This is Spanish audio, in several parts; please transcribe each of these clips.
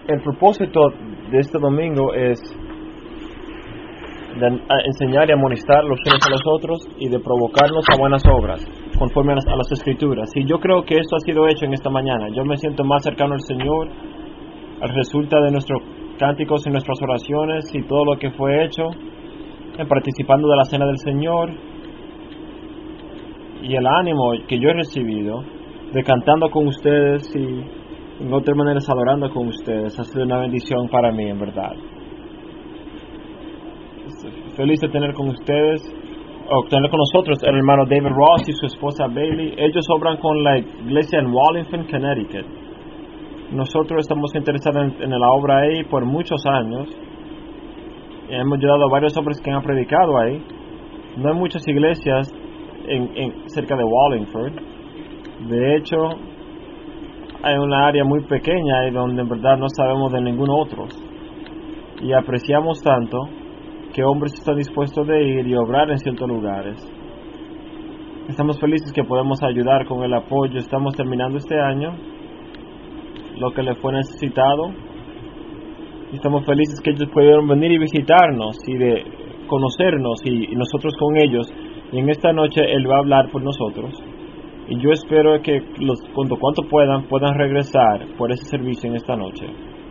El propósito de este domingo es de enseñar y amonestar los unos a los otros y de provocarnos a buenas obras, conforme a las Escrituras. Y yo creo que esto ha sido hecho en esta mañana. Yo me siento más cercano al Señor, al resulta de nuestros cánticos y nuestras oraciones y todo lo que fue hecho, en participando de la cena del Señor, y el ánimo que yo he recibido de cantando con ustedes y en otras maneras adorando con ustedes ha sido una bendición para mí, en verdad. Feliz de tener con ustedes, o tener con nosotros, el hermano David Ross y su esposa Bailey. Ellos obran con la iglesia en Wallingford, Connecticut. Nosotros estamos interesados en la obra ahí por muchos años. Hemos ayudado a varios hombres que han predicado ahí. No hay muchas iglesias cerca de Wallingford. De hecho, hay una área muy pequeña ahí donde en verdad no sabemos de ningún otro. Y apreciamos tanto que hombres están dispuestos de ir y obrar en ciertos lugares. Estamos felices que podemos ayudar con el apoyo. Estamos terminando este año lo que le fue necesitado. Y estamos felices que ellos pudieron venir y visitarnos y de conocernos y nosotros con ellos. Y en esta noche Él va a hablar por nosotros. Y yo espero que cuanto puedan regresar por ese servicio en esta noche.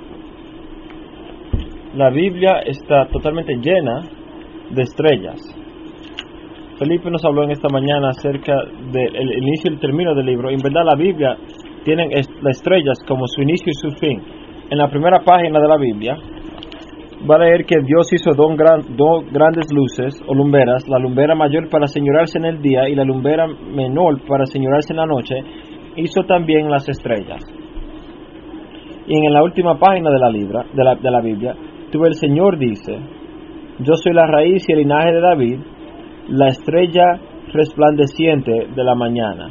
La Biblia está totalmente llena de estrellas. Felipe nos habló en esta mañana acerca del inicio y el término del libro. En verdad la Biblia tiene las estrellas como su inicio y su fin. En la primera página de la Biblia va a leer que Dios hizo dos grandes luces o lumberas, la lumbera mayor para señorarse en el día y la lumbera menor para señorarse en la noche. Hizo también las estrellas. Y en la última página de la Biblia, el Señor dice: yo soy la raíz y el linaje de David, la estrella resplandeciente de la mañana.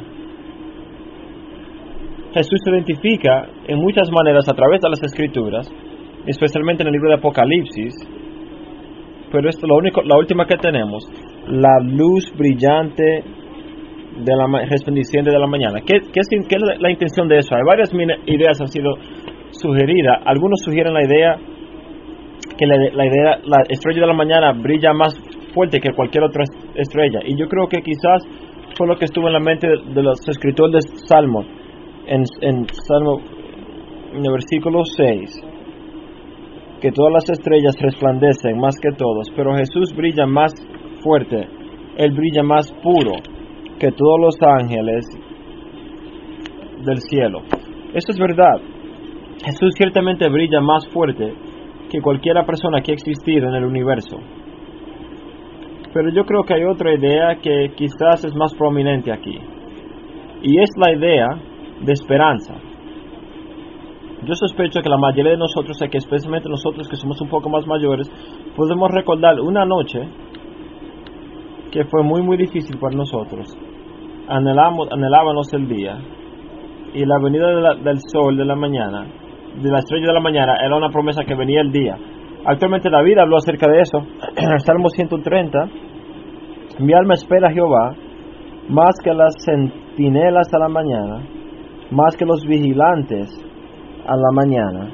Jesús se identifica en muchas maneras a través de las Escrituras, especialmente en el libro de Apocalipsis, pero esto es la última que tenemos, la luz brillante de la resplandeciente de la mañana. ¿Qué es la intención de eso? Hay varias ideas han sido sugeridas. Algunos sugieren la idea que la estrella de la mañana brilla más fuerte que cualquier otra estrella, y yo creo que quizás fue lo que estuvo en la mente de los escritores de Salmo, en Salmo, en el versículo 6, que todas las estrellas resplandecen más que todos, pero Jesús brilla más fuerte, Él brilla más puro que todos los ángeles del cielo. Eso es verdad. Jesús ciertamente brilla más fuerte que cualquier persona que ha existido en el universo. Pero yo creo que hay otra idea que quizás es más prominente aquí, y es la idea de esperanza. Yo sospecho que la mayoría de nosotros, que especialmente nosotros que somos un poco más mayores, podemos recordar una noche que fue muy muy difícil para nosotros. Anhelábamos el día, y la venida del sol de la mañana, de la estrella de la mañana, era una promesa que venía el día. Actualmente David habló acerca de eso en el Salmo 130. Mi alma espera a Jehová, más que las centinelas a la mañana, más que los vigilantes a la mañana.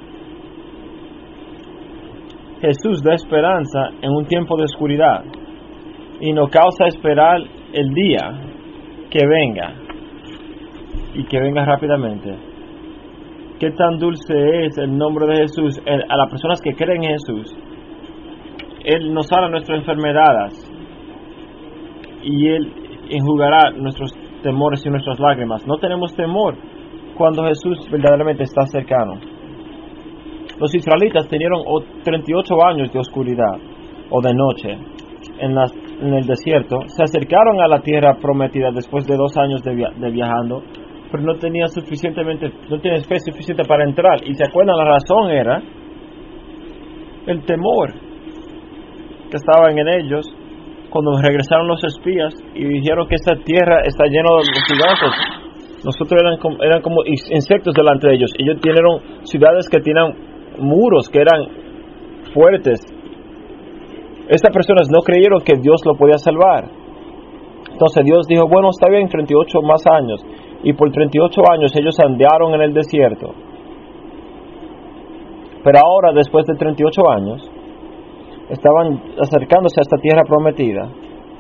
Jesús da esperanza en un tiempo de oscuridad y nos causa esperar el día que venga, y que venga rápidamente. Qué tan dulce es el nombre de Jesús a las personas que creen en Jesús. Él nos sana nuestras enfermedades y Él enjugará nuestros temores y nuestras lágrimas. No tenemos temor cuando Jesús verdaderamente está cercano. Los israelitas tenían 38 años de oscuridad o de noche en el desierto. Se acercaron a la tierra prometida después de 2 años de viajando, pero no tenían fe suficiente para entrar. Y se acuerdan, la razón era el temor que estaba en ellos cuando regresaron los espías y dijeron que esta tierra está llena de gigantes. Nosotros eran como insectos delante de ellos. Ellos tienen ciudades que tienen muros que eran fuertes. Estas personas no creyeron que Dios lo podía salvar. Entonces Dios dijo: bueno, está bien, 38 más años. Y por 38 años ellos andaron en el desierto. Pero ahora, después de 38 años, estaban acercándose a esta tierra prometida.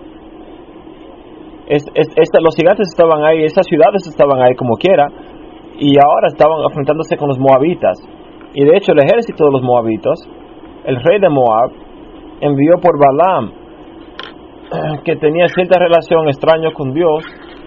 Los gigantes estaban ahí, esas ciudades estaban ahí como quiera, y ahora estaban enfrentándose con los moabitas. Y de hecho el ejército de los moabitas, el rey de Moab, envió por Balaam, que tenía cierta relación extraña con Dios,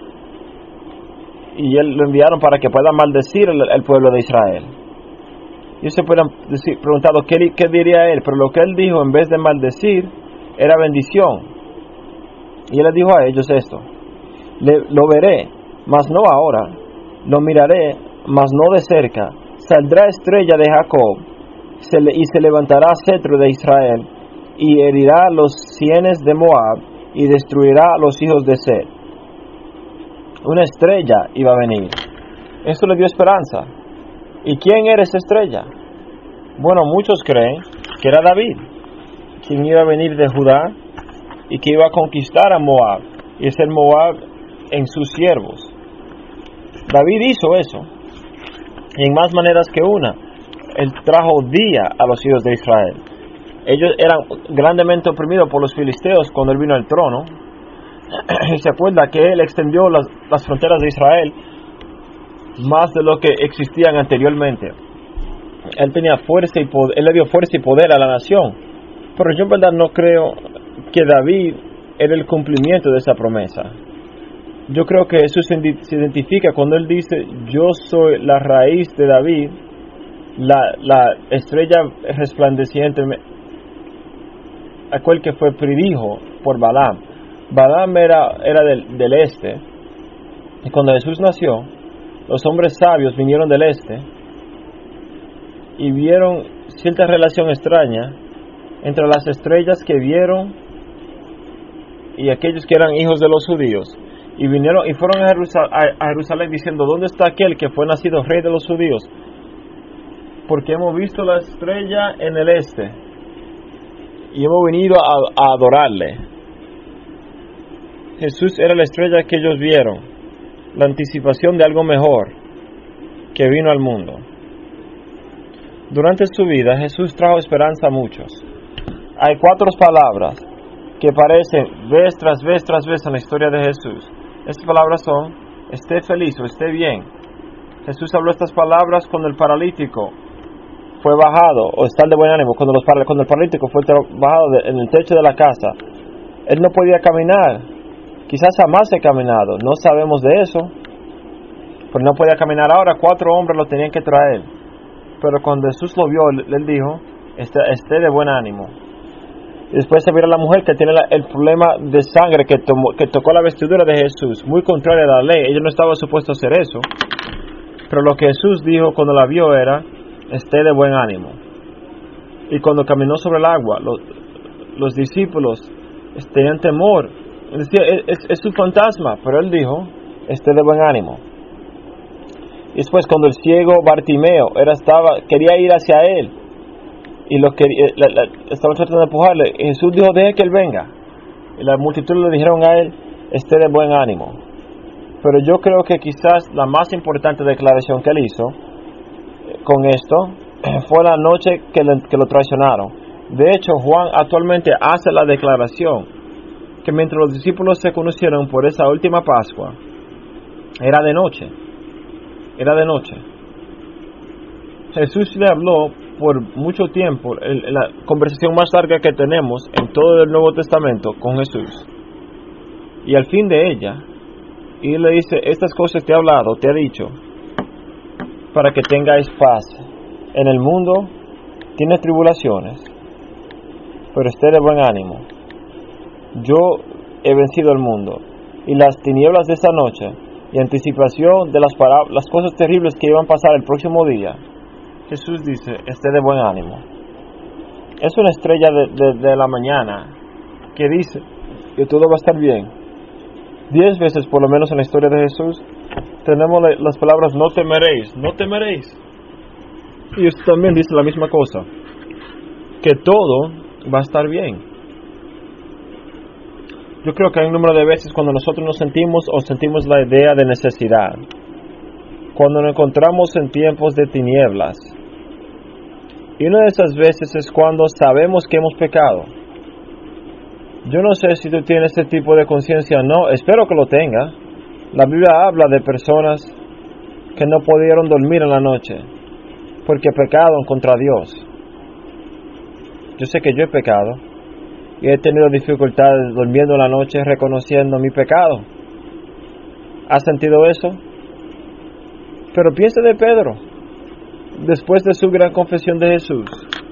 y él lo enviaron para que pueda maldecir el pueblo de Israel. Y se pueden preguntado ¿qué diría él? Pero lo que él dijo, en vez de maldecir, era bendición. Y él les dijo a ellos esto: lo veré, mas no ahora; lo miraré, mas no de cerca. Saldrá estrella de Jacob, y se levantará cetro de Israel, y herirá los sienes de Moab, y destruirá a los hijos de Sed. Una estrella iba a venir. Esto le dio esperanza. ¿Y quién era esa estrella? Bueno, muchos creen que era David, quien iba a venir de Judá y que iba a conquistar a Moab y hacer Moab en sus siervos. David hizo eso, y en más maneras que una. Él trajo día a los hijos de Israel. Ellos eran grandemente oprimidos por los filisteos cuando él vino al trono. Y se acuerda que él extendió las fronteras de Israel más de lo que existían anteriormente. Él tenía fuerza y poder, él le dio fuerza y poder a la nación. Pero yo en verdad no creo que David era el cumplimiento de esa promesa. Yo creo que Jesús se identifica cuando él dice: yo soy la raíz de David, la estrella resplandeciente, aquel que fue predijo por Balaam. Balaam era del este, y cuando Jesús nació, los hombres sabios vinieron del este y vieron cierta relación extraña entre las estrellas que vieron y aquellos que eran hijos de los judíos, y vinieron y fueron a Jerusalén diciendo: ¿dónde está aquel que fue nacido rey de los judíos? Porque hemos visto la estrella en el este y hemos venido a adorarle. Jesús era la estrella que ellos vieron, la anticipación de algo mejor que vino al mundo. Durante su vida, Jesús trajo esperanza a muchos. Hay 4 palabras que aparecen vez tras vez tras vez en la historia de Jesús. Estas palabras son: esté feliz o esté bien. Jesús habló estas palabras cuando el paralítico fue bajado, o estar de buen ánimo, cuando el paralítico fue bajado en el techo de la casa. Él no podía caminar, quizás jamás he caminado, no sabemos de eso, pero no podía caminar. Ahora 4 hombres lo tenían que traer, pero cuando Jesús lo vio, él dijo: esté de buen ánimo. Y después se vio a la mujer que tiene el problema de sangre, que tocó la vestidura de Jesús, muy contraria a la ley. Ella no estaba supuesto a hacer eso, pero lo que Jesús dijo cuando la vio era: esté de buen ánimo. Y cuando caminó sobre el agua, los discípulos tenían temor. Decía: es un fantasma, pero él dijo: esté de buen ánimo. Y después, cuando el ciego Bartimeo quería ir hacia él, y estaban tratando de empujarle, Jesús dijo: deje que él venga. Y la multitud le dijeron a él: esté de buen ánimo. Pero yo creo que quizás la más importante declaración que él hizo con esto fue la noche que lo traicionaron. De hecho, Juan actualmente hace la declaración que mientras los discípulos se conocieron por esa última Pascua, era de noche. Jesús le habló por mucho tiempo, en la conversación más larga que tenemos en todo el Nuevo Testamento con Jesús. Y al fin de ella, y él le dice: estas cosas te he hablado, te he dicho, para que tengáis paz. En el mundo tienes tribulaciones, pero esté de buen ánimo. Yo he vencido el mundo. Y las tinieblas de esa noche, y anticipación de las cosas terribles que iban a pasar el próximo día, Jesús dice: esté de buen ánimo. Es una estrella de la mañana que dice que todo va a estar bien. 10 veces por lo menos en la historia de Jesús tenemos las palabras: no temeréis, no temeréis. Y esto también dice la misma cosa, que todo va a estar bien. Yo creo que hay un número de veces cuando nosotros nos sentimos la idea de necesidad, cuando nos encontramos en tiempos de tinieblas Y una de esas veces es cuando sabemos que hemos pecado. Yo no sé si tú tienes este tipo de conciencia o no, espero que lo tenga. La Biblia habla de personas que no pudieron dormir en la noche porque pecaron contra Dios. Yo sé que yo he pecado y he tenido dificultades durmiendo en la noche reconociendo mi pecado. ¿Has sentido eso? Pero piensa de Pedro, después de su gran confesión de Jesús,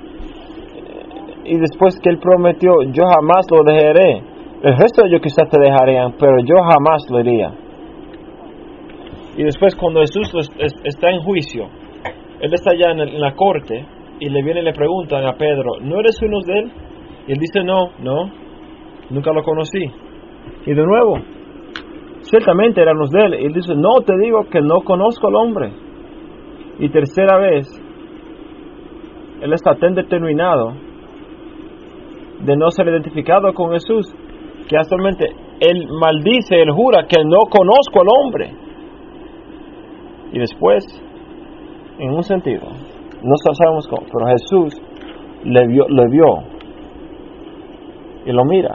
y después que él prometió, yo jamás lo dejaré. El resto de ellos quizás te dejarían, pero yo jamás lo haría. Y después cuando Jesús está en juicio, él está allá en la corte, y le viene y le preguntan a Pedro, ¿no eres uno de él? Y él dice, no, nunca lo conocí. Y de nuevo, ciertamente éramos de él. Y él dice, no, te digo que no conozco al hombre. Y tercera vez, él está tan determinado de no ser identificado con Jesús, que actualmente él maldice, él jura que no conozco al hombre. Y después, en un sentido, no sabemos cómo, pero Jesús le vio y lo mira.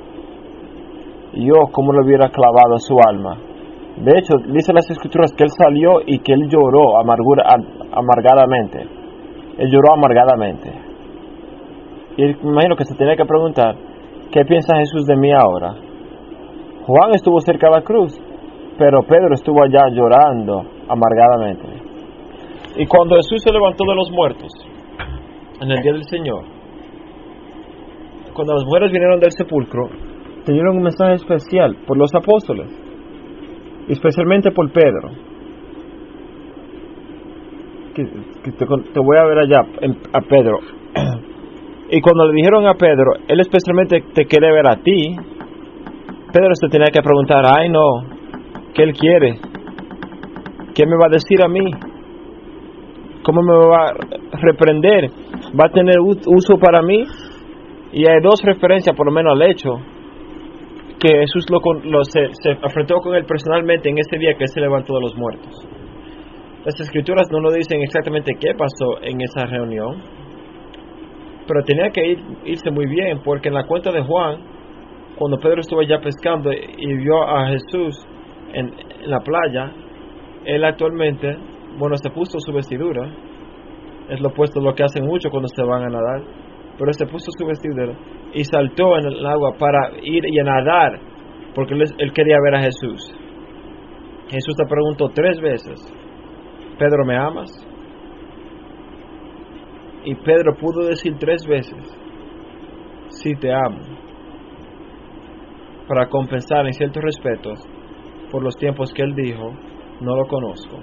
Y yo como le hubiera clavado su alma. De hecho, dice las Escrituras que él salió y que él lloró amargadamente. Él lloró amargadamente. Y me imagino que se tenía que preguntar, ¿qué piensa Jesús de mí ahora? Juan estuvo cerca de la cruz, pero Pedro estuvo allá llorando amargadamente. Y cuando Jesús se levantó de los muertos, en el día del Señor, cuando las mujeres vinieron del sepulcro, tenían un mensaje especial por los apóstoles, especialmente por Pedro. Te voy a ver allá, a Pedro. Y cuando le dijeron a Pedro, él especialmente te quiere ver a ti, Pedro se tenía que preguntar, ay no, ¿qué él quiere? ¿Qué me va a decir a mí? ¿Cómo me va a reprender? ¿Va a tener uso para mí? Y hay dos referencias por lo menos al hecho que Jesús se afrontó con él personalmente en ese día que él se levantó de los muertos. Las Escrituras no nos dicen exactamente qué pasó en esa reunión, pero tenía que irse muy bien, porque en la cuenta de Juan, cuando Pedro estuvo allá pescando y vio a Jesús en la playa, él actualmente, se puso su vestidura. Es lo opuesto a lo que hacen muchos cuando se van a nadar, pero se puso su vestidura y saltó en el agua para ir y a nadar, porque él quería ver a Jesús. Jesús te preguntó 3 veces, Pedro, ¿me amas? Y Pedro pudo decir 3 veces, sí, te amo, para compensar en ciertos respetos por los tiempos que él dijo, no lo conozco.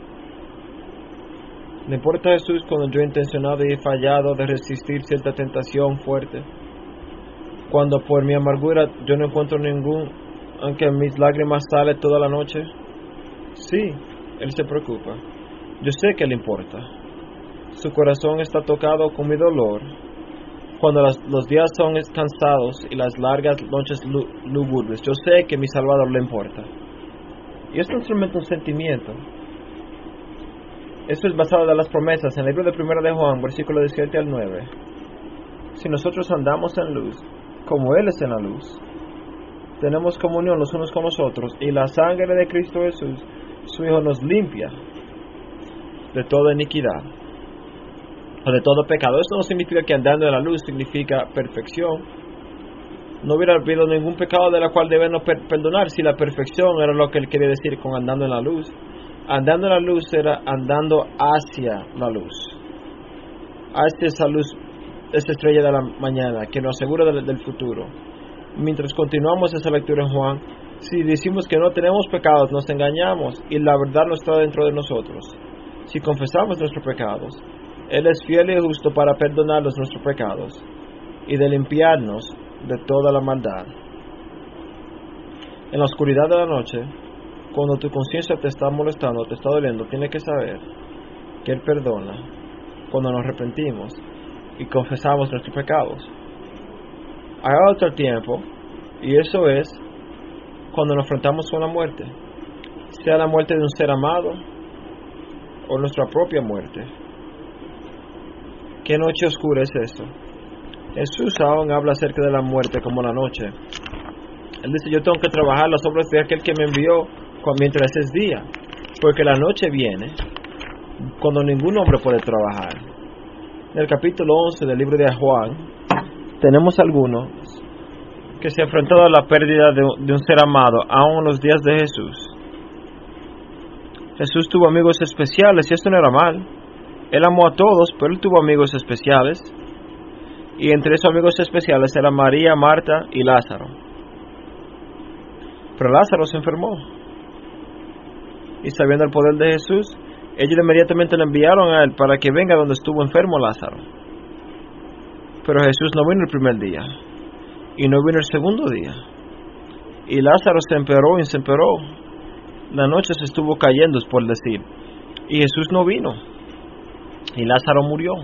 ¿Le importa a Jesús cuando yo he intencionado y he fallado de resistir cierta tentación fuerte? Cuando por mi amargura yo no encuentro aunque mis lágrimas salen toda la noche. Sí, Él se preocupa. Yo sé que le importa. Su corazón está tocado con mi dolor. Cuando los días son cansados y las largas noches lúgubres, yo sé que mi Salvador le importa. Y esto es solamente un sentimiento. Esto es basado en las promesas en el libro de 1 de Juan, versículo 17 al 9. Si nosotros andamos en luz, como Él es en la luz, tenemos comunión los unos con los otros, y la sangre de Cristo Jesús, su Hijo, nos limpia de toda iniquidad o de todo pecado. Esto no significa que andando en la luz significa perfección. No hubiera habido ningún pecado de la cual debemos perdonar si la perfección era lo que Él quería decir con andando en la luz. Andando en la luz era andando hacia la luz, hacia esa luz, esa estrella de la mañana que nos asegura del futuro. Mientras continuamos esa lectura en Juan, si decimos que no tenemos pecados, nos engañamos y la verdad no está dentro de nosotros. Si confesamos nuestros pecados, Él es fiel y justo para perdonarnos nuestros pecados y de limpiarnos de toda la maldad. En la oscuridad de la noche, cuando tu conciencia te está molestando, te está doliendo, tienes que saber que Él perdona cuando nos arrepentimos y confesamos nuestros pecados. Hay otro tiempo, y eso es cuando nos enfrentamos con la muerte, sea la muerte de un ser amado o nuestra propia muerte. ¿Qué noche oscura es esto? Jesús aún habla acerca de la muerte como la noche. Él dice, yo tengo que trabajar las obras de aquel que me envió mientras es día, porque la noche viene cuando ningún hombre puede trabajar. En el capítulo 11 del libro de Juan, tenemos algunos que se enfrentaron a la pérdida de un ser amado aún en los días de Jesús. Jesús tuvo amigos especiales y esto no era mal. Él amó a todos, pero él tuvo amigos especiales. Y entre esos amigos especiales eran María, Marta y Lázaro. Pero Lázaro se enfermó. Y sabiendo el poder de Jesús, ellos inmediatamente le enviaron a él para que venga donde estuvo enfermo Lázaro. Pero Jesús no vino el primer día. Y no vino el segundo día. Y Lázaro se empeoró y se empeoró. La noche se estuvo cayendo, es por decir. Y Jesús no vino. Y Lázaro murió.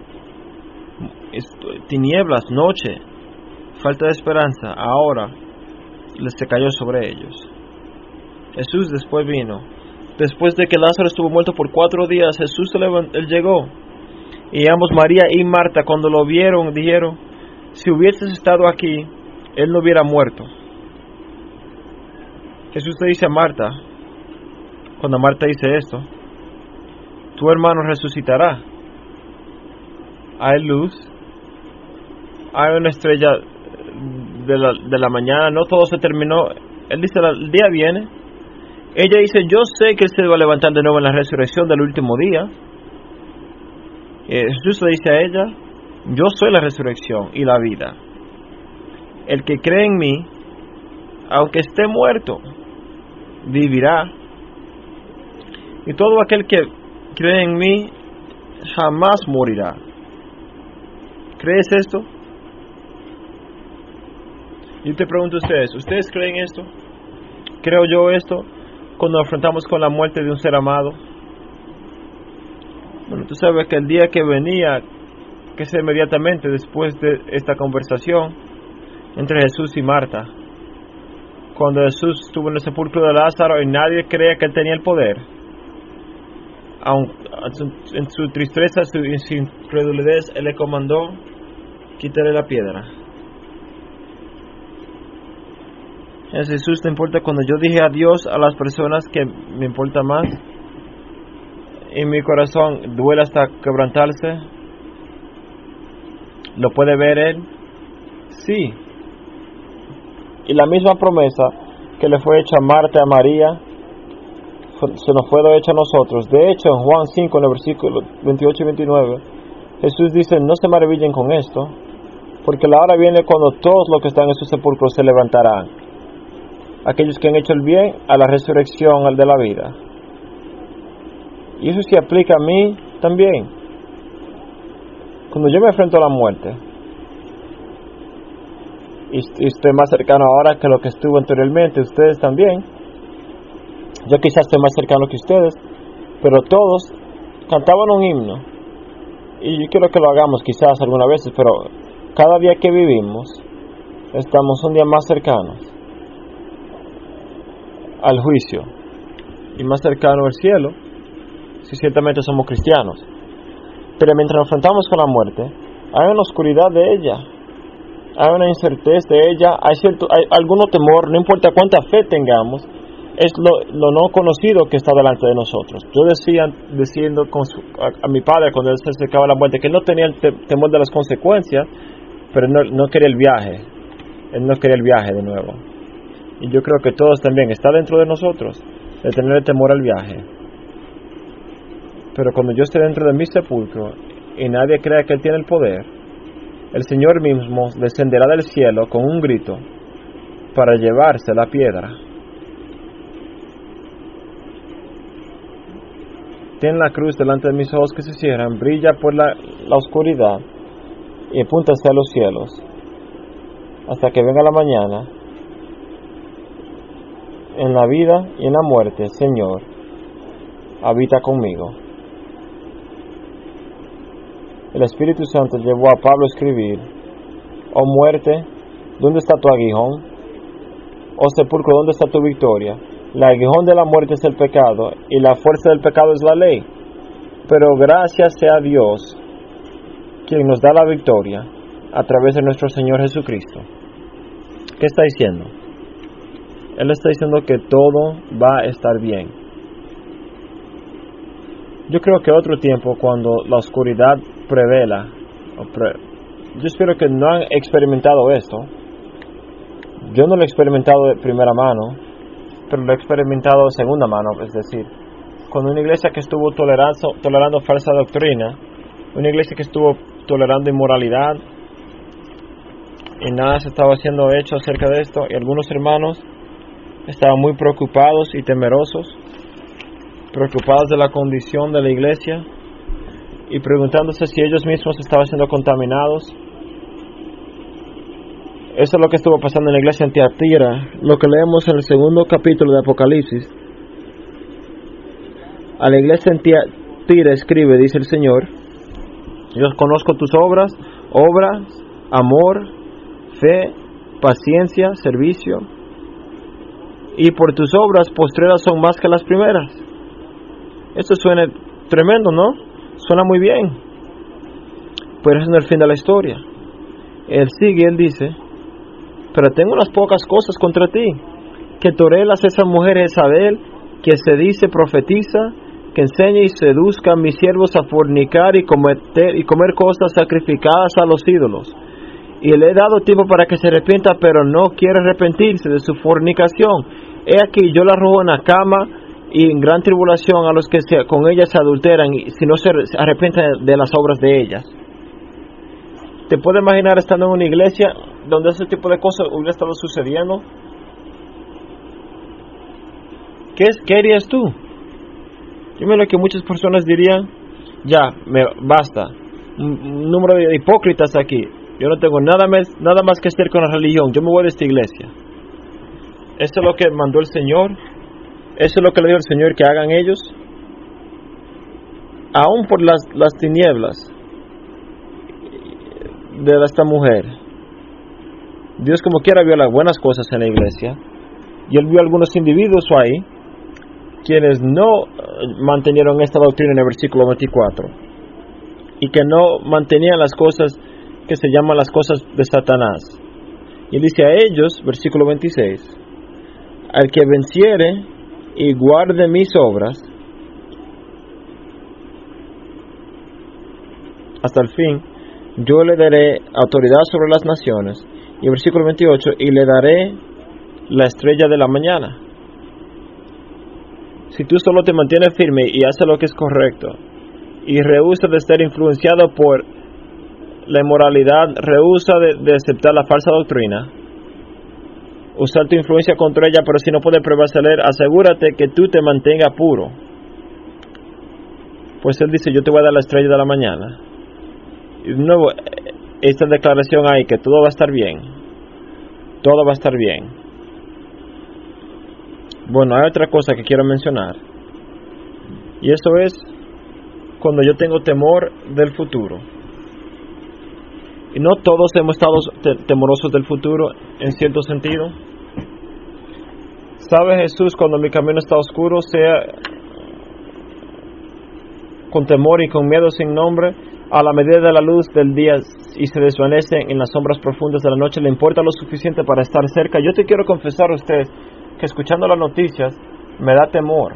Tinieblas, noche, falta de esperanza, ahora les se cayó sobre ellos. Jesús después vino. Después de que Lázaro estuvo muerto por 4 días, Jesús él llegó. Y ambos, María y Marta, cuando lo vieron, dijeron, si hubieses estado aquí, él no hubiera muerto. Jesús le dice a Marta, cuando Marta dice esto, tu hermano resucitará. Hay luz, hay una estrella de la mañana, no todo se terminó. Él dice, el día viene. Ella dice, yo sé que él se va a levantar de nuevo en la resurrección del último día. Jesús le dice a ella, yo soy la resurrección y la vida. El que cree en mí, aunque esté muerto, vivirá. Y todo aquel que cree en mí, jamás morirá. ¿Crees esto? Yo te pregunto a ustedes, ¿ustedes creen esto? ¿Creo yo esto cuando nos enfrentamos con la muerte de un ser amado? Bueno, tú sabes que el día que venía, que es inmediatamente después de esta conversación entre Jesús y Marta, cuando Jesús estuvo en el sepulcro de Lázaro y nadie creía que él tenía el poder, aun en su tristeza, en su incredulidad, él le comandó, quítale la piedra. Jesús, ¿te importa cuando yo dije adiós a las personas que me importa más? Y mi corazón duele hasta quebrantarse. ¿Lo puede ver él? Sí. Y la misma promesa que le fue hecha a Marta y a María se nos fue hecha a nosotros. De hecho, en Juan 5, en el versículo 28 y 29, Jesús dice, no se maravillen con esto, porque la hora viene cuando todos los que están en sus sepulcros se levantarán. Aquellos que han hecho el bien, a la resurrección, al de la vida. Y eso se aplica a mí también. Cuando yo me enfrento a la muerte, y estoy más cercano ahora que lo que estuve anteriormente, ustedes también. Yo quizás estoy más cercano que ustedes, pero todos cantaban un himno. Y yo quiero que lo hagamos quizás algunas veces, pero cada día que vivimos, estamos un día más cercanos al juicio y más cercano al cielo, si ciertamente somos cristianos. Pero mientras nos enfrentamos con la muerte, hay una oscuridad de ella, hay una incerteza de ella, hay algún temor, no importa cuánta fe tengamos, es lo no conocido que está delante de nosotros. Yo diciendo a mi padre cuando él se acercaba a la muerte, que él no tenía el temor de las consecuencias, pero no quería el viaje. Él no quería el viaje de nuevo. Y yo creo que todos también, está dentro de nosotros, de tener el temor al viaje. Pero cuando yo esté dentro de mi sepulcro, y nadie crea que él tiene el poder, el Señor mismo descenderá del cielo con un grito, para llevarse la piedra. Ten la cruz delante de mis ojos que se cierran, brilla por la oscuridad, y apunta hacia los cielos, hasta que venga la mañana. En la vida y en la muerte, Señor, habita conmigo. El Espíritu Santo llevó a Pablo a escribir, oh muerte, ¿dónde está tu aguijón? Oh sepulcro, ¿dónde está tu victoria? El aguijón de la muerte es el pecado, y la fuerza del pecado es la ley. Pero gracias sea a Dios, quien nos da la victoria a través de nuestro Señor Jesucristo. ¿Qué está diciendo? Él está diciendo que todo va a estar bien. Yo creo que otro tiempo, cuando la oscuridad prevela, yo espero que no han experimentado esto. Yo no lo he experimentado de primera mano, pero lo he experimentado de segunda mano, es decir, con una iglesia que estuvo tolerando falsa doctrina, una iglesia que estuvo tolerando inmoralidad, y nada se estaba haciendo hecho acerca de esto, y algunos hermanos estaban muy preocupados y temerosos, preocupados de la condición de la iglesia, y preguntándose si ellos mismos estaban siendo contaminados. Eso es lo que estuvo pasando en la iglesia en Tiatira, lo que leemos en el 2 capítulo de Apocalipsis. A la iglesia en Tiatira escribe, dice el Señor: yo conozco tus obras, amor, fe, paciencia, servicio, y por tus obras postreras son más que las primeras. Esto suena tremendo, ¿no? Suena muy bien, pero eso no es el fin de la historia. Él sigue, él dice: pero tengo unas pocas cosas contra ti, que torelas esa mujer Jezabel, que se dice profetiza, que enseña y seduzca a mis siervos a fornicar y comer cosas sacrificadas a los ídolos. Y le he dado tiempo para que se arrepienta, pero no quiere arrepentirse de su fornicación. He aquí, yo la arrojo en la cama y en gran tribulación a los que con ella se adulteran, y si no se arrepienten de las obras de ellas. ¿Te puedes imaginar estando en una iglesia donde ese tipo de cosas hubiera estado sucediendo? ¿Qué harías tú? Yo me lo que muchas personas dirían: ya, basta, un número de hipócritas aquí, yo no tengo nada más que hacer con la religión, yo me voy de esta iglesia. Eso es lo que mandó el Señor, eso es lo que le dijo el Señor que hagan ellos, aún por las tinieblas de esta mujer. Dios como quiera vio las buenas cosas en la iglesia, y Él vio algunos individuos ahí quienes no mantenieron esta doctrina en el versículo 24, y que no mantenían las cosas que se llaman las cosas de Satanás. Y Él dice a ellos, versículo 26, al que venciere y guarde mis obras hasta el fin, yo le daré autoridad sobre las naciones. Y versículo 28, y le daré la estrella de la mañana. Si tú solo te mantienes firme y haces lo que es correcto, y rehúsas de ser influenciado por la inmoralidad, rehúsa de aceptar la falsa doctrina, usar tu influencia contra ella, pero si no puedes prevalecer, asegúrate que tú te mantengas puro. Pues Él dice: yo te voy a dar la estrella de la mañana. Y de nuevo, esta declaración hay que todo va a estar bien. Todo va a estar bien. Bueno, hay otra cosa que quiero mencionar, y eso es cuando yo tengo temor del futuro. Y no todos hemos estado temorosos del futuro en cierto sentido. ¿Sabe Jesús cuando mi camino está oscuro, sea con temor y con miedo sin nombre? A la medida de la luz del día y se desvanece en las sombras profundas de la noche, le importa lo suficiente para estar cerca. Yo te quiero confesar a ustedes que escuchando las noticias me da temor.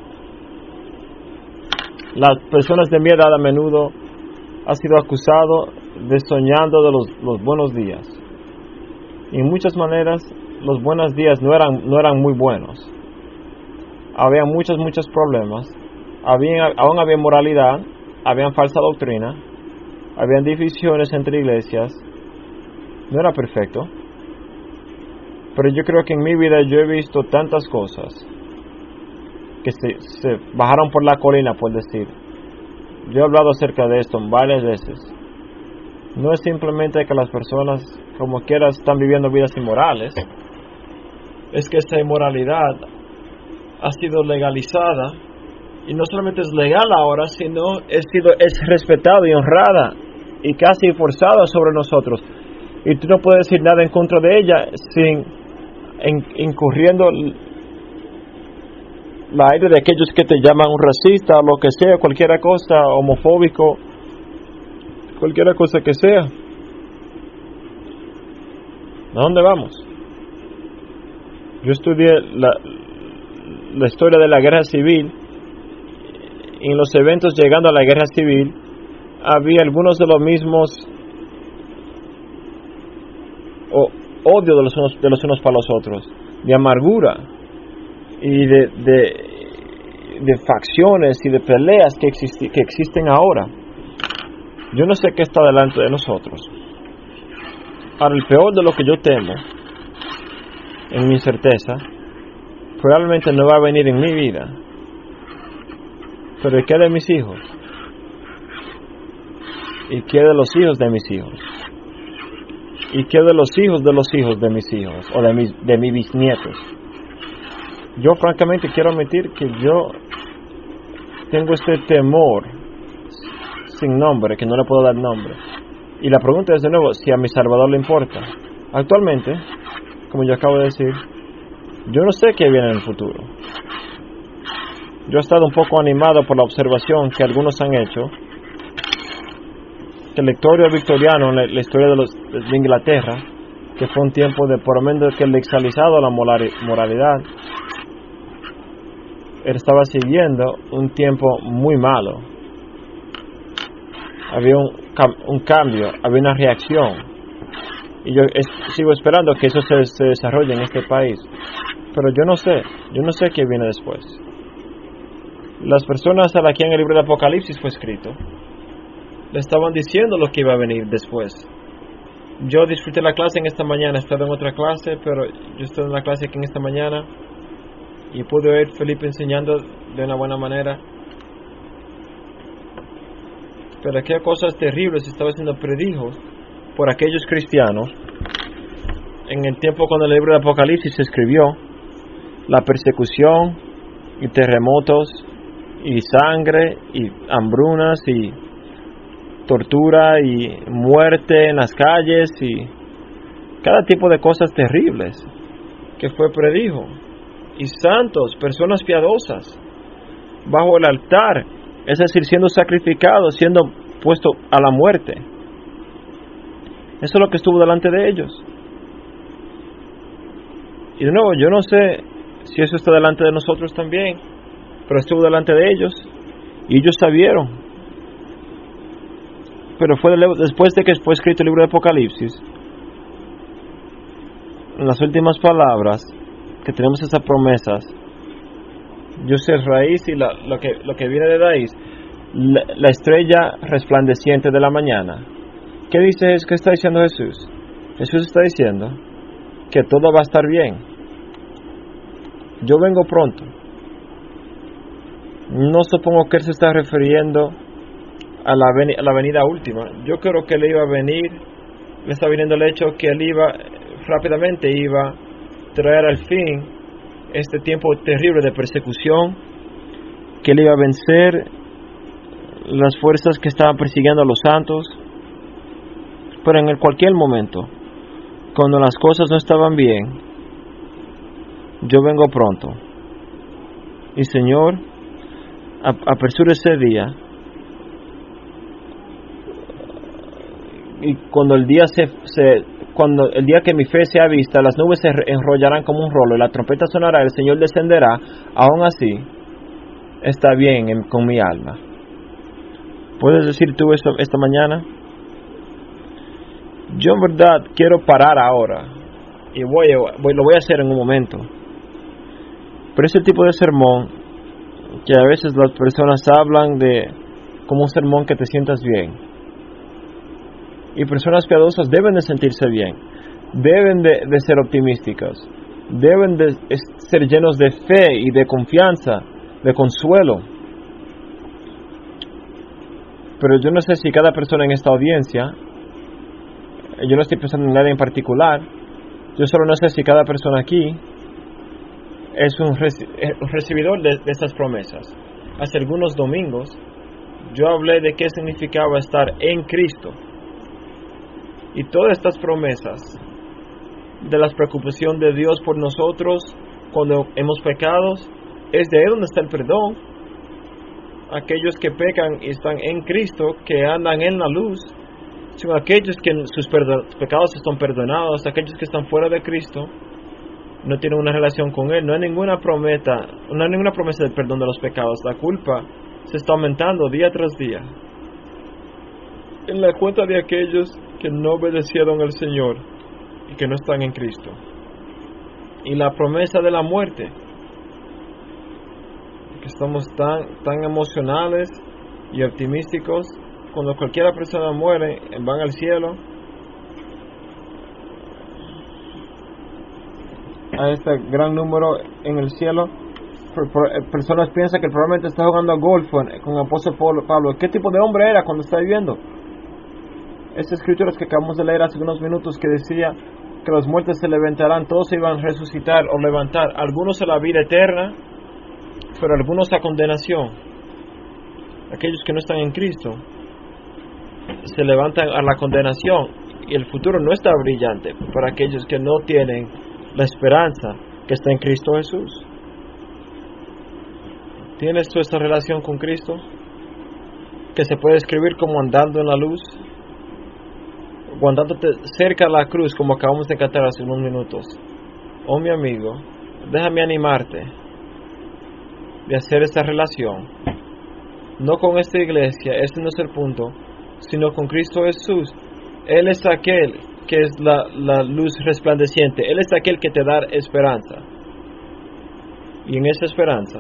Las personas de mi edad a menudo han sido acusados de soñando de los buenos días. Y en muchas maneras los buenos días no eran muy buenos. Había muchos problemas. Aún había moralidad, había falsa doctrina, habían divisiones entre iglesias. No era perfecto. Pero yo creo que en mi vida yo he visto tantas cosas que se bajaron por la colina, por decir. Yo he hablado acerca de esto varias veces. No es simplemente que las personas, como quiera, están viviendo vidas inmorales. Es que esta inmoralidad ha sido legalizada. Y no solamente es legal ahora, sino es respetada y honrada y casi forzada sobre nosotros. Y tú no puedes decir nada en contra de ella sin incurriendo la aire de aquellos que te llaman un racista o lo que sea, cualquier cosa, homofóbico. cualquier cosa que sea. ¿A dónde vamos? Yo estudié la historia de la guerra civil, y en los eventos llegando a la guerra civil había algunos de los mismos odio de los unos para los otros, de amargura y de facciones y de peleas que existen ahora. Yo no sé qué está delante de nosotros. Ahora, el peor de lo que yo temo, en mi incerteza, probablemente no va a venir en mi vida, pero ¿qué de mis hijos? ¿Y qué de los hijos de mis hijos? ¿Y qué de los hijos de mis hijos? O de mis bisnietos. Yo francamente quiero admitir que yo tengo este temor sin nombre, que no le puedo dar nombre. Y la pregunta es de nuevo, si a mi Salvador le importa. Actualmente, como yo acabo de decir, yo no sé qué viene en el futuro. Yo he estado un poco animado por la observación que algunos han hecho, que el lectorio victoriano, la historia de Inglaterra, que fue un tiempo de por lo menos que le exalizado la moralidad, él estaba siguiendo un tiempo muy malo. Había un cambio, había una reacción, y yo sigo esperando que eso se desarrolle en este país, pero yo no sé qué viene después. Las personas a las que en el libro de Apocalipsis fue escrito le estaban diciendo lo que iba a venir después. Yo disfruté la clase en esta mañana, estaba en otra clase, pero yo estoy en la clase aquí en esta mañana y pude oír Felipe enseñando de una buena manera. Pero qué cosas terribles estaba siendo predijo por aquellos cristianos en el tiempo cuando el libro de Apocalipsis se escribió. La persecución y terremotos y sangre y hambrunas y tortura y muerte en las calles y cada tipo de cosas terribles que fue predijo. Y santos, personas piadosas, bajo el altar, es decir, siendo sacrificados, siendo puesto a la muerte. Eso es lo que estuvo delante de ellos. Y de nuevo, yo no sé si eso está delante de nosotros también, pero estuvo delante de ellos y ellos sabieron. Pero fue después de que fue escrito el libro de Apocalipsis, en las últimas palabras, que tenemos esas promesas. Yo soy raíz y lo que viene de raíz, la estrella resplandeciente de la mañana. ¿Qué dice? ¿Qué está diciendo Jesús? Jesús está diciendo que todo va a estar bien. Yo vengo pronto. No supongo que él se está refiriendo a la venida última. Yo creo que él iba a venir, le está viniendo el hecho que él rápidamente iba a traer al fin este tiempo terrible de persecución, que él iba a vencer las fuerzas que estaban persiguiendo a los santos. Pero en cualquier momento, cuando las cosas no estaban bien, yo vengo pronto. Y Señor, apresura ese día. Y cuando el día cuando el día que mi fe sea vista, las nubes se enrollarán como un rolo y la trompeta sonará, el Señor descenderá. Aún así, está bien con mi alma. ¿Puedes decir tú eso esta mañana? Yo en verdad quiero parar ahora y lo voy a hacer en un momento. Pero ese tipo de sermón que a veces las personas hablan de como un sermón que te sientas bien. Y personas piadosas deben de sentirse bien, deben de ser optimísticas, deben de ser llenos de fe y de confianza, de consuelo. Pero yo no sé si cada persona en esta audiencia, yo no estoy pensando en nadie en particular, yo solo no sé si cada persona aquí es un recibidor de estas promesas. Hace algunos domingos yo hablé de qué significaba estar en Cristo. Y todas estas promesas de la preocupación de Dios por nosotros cuando hemos pecado, es de ahí donde está el perdón. Aquellos que pecan y están en Cristo, que andan en la luz, Son aquellos que sus pecados están perdonados, aquellos que están fuera de Cristo, no tienen una relación con Él. No hay ninguna promesa de perdón de los pecados. La culpa se está aumentando día tras día en la cuenta de aquellos que no obedecieron al Señor y que no están en Cristo. Y la promesa de la muerte, que estamos tan emocionales y optimísticos. Cuando cualquier persona muere, van al cielo. A este gran número en el cielo. Personas piensan que probablemente está jugando a golf con el apóstol Pablo. ¿Qué tipo de hombre era cuando está viviendo? Estas escrituras que acabamos de leer hace unos minutos, que decía que los muertos se levantarán, todos se iban a resucitar o levantar, algunos a la vida eterna, pero algunos a condenación. Aquellos que no están en Cristo se levantan a la condenación, y el futuro no está brillante para aquellos que no tienen la esperanza que está en Cristo Jesús. ¿Tienes tú esta relación con Cristo? Que se puede escribir como andando en la luz, o andándote cerca a la cruz, como acabamos de cantar hace unos minutos. Oh, mi amigo, déjame animarte de hacer esta relación, no con esta iglesia, este no es el punto, sino con Cristo Jesús. Él es aquel que es la luz resplandeciente. Él es aquel que te da esperanza, y en esa esperanza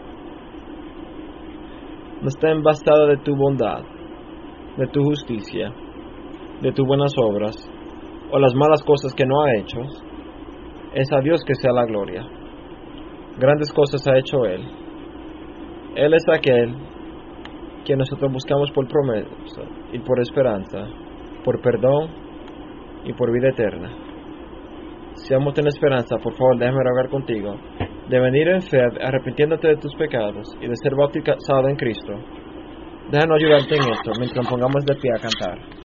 no está embastada de tu bondad, de tu justicia, de tus buenas obras o las malas cosas que no ha hecho. Es a Dios que sea la gloria. Grandes cosas ha hecho Él. Él es aquel que nosotros buscamos por promesa y por esperanza, por perdón y por vida eterna. Si vamos a tener esperanza, por favor, déjame rogar contigo de venir en fe, arrepintiéndote de tus pecados y de ser bautizado en Cristo. Déjanos ayudarte en esto mientras nos pongamos de pie a cantar.